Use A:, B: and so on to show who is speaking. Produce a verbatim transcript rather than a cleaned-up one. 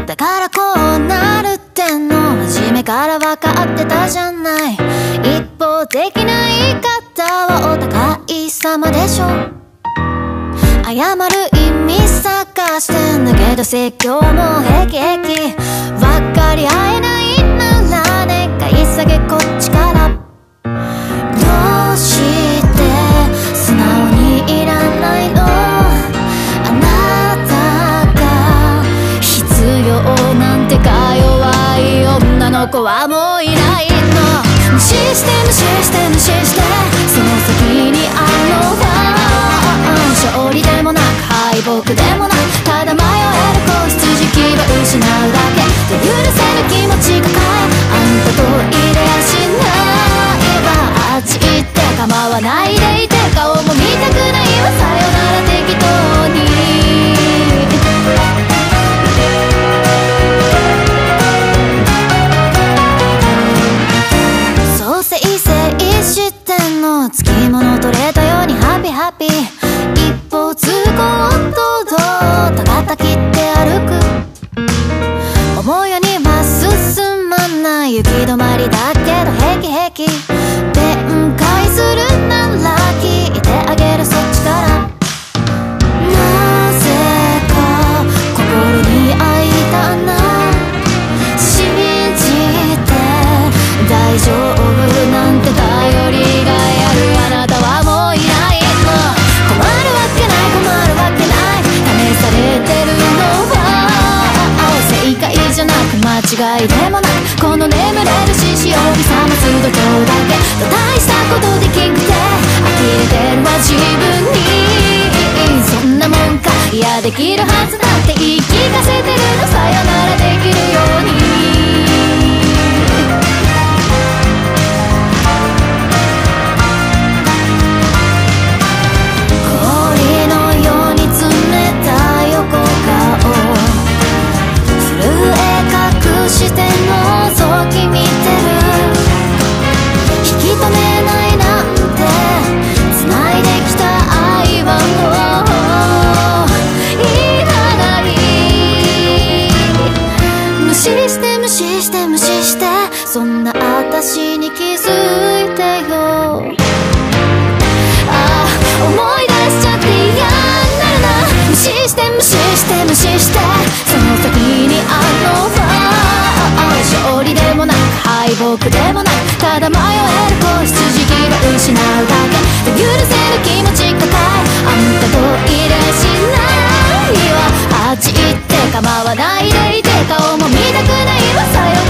A: だからこうなるっての初めから分かってたじゃない。一方的な言い方はお互い様でしょ。謝る意味探してんだけど説教も平気平気。分かり合えないなら願い下げこっちから。どうして素直にいらないの。あなたが必要なんてか弱い女の子はもういないの。無視して無視して無視してその先にあるのは勝利でもなく敗北でもなくただ迷える子羊は失うだけで許せる気持ち抱えあんたと入れやしないわ。あっち行って構わないでいて顔も見たくないわ。さよなら適当にそうせいせいしてんのつきもの取れたようにハピハピ一方通行とどうたたきって歩く思うようには進まない行き止まりだけど平気平気弁解するなら聞いてあげるそっちから。なぜか心に開いたな信じて大丈夫なんて頼りがやるあなたはもういないの。困るわけない困るわけない試されてるのは正解じゃなく間違いでもないこの眠れる獅子を見覚ます度胸だけど大したことできんくて呆れてるわ自分に。そんなもんかいやできるはずだって言い聞かせてるの。さよならできるように氷のように冷たい横顔震え隠して覗き見てる引き止めないなんて繋いできた愛はもういらない無視して無視して無視してそんな私に気づいてよ。ああ思い出しちゃって嫌になるな。無視して無視して無視してその先にあるのは勝利でもなく敗北でもなくただ迷える子羊は失うだけで許せる気持ち抱えあんたと入れしないわ。あっち行って構わないでいて顔も見たくないわ。さよなら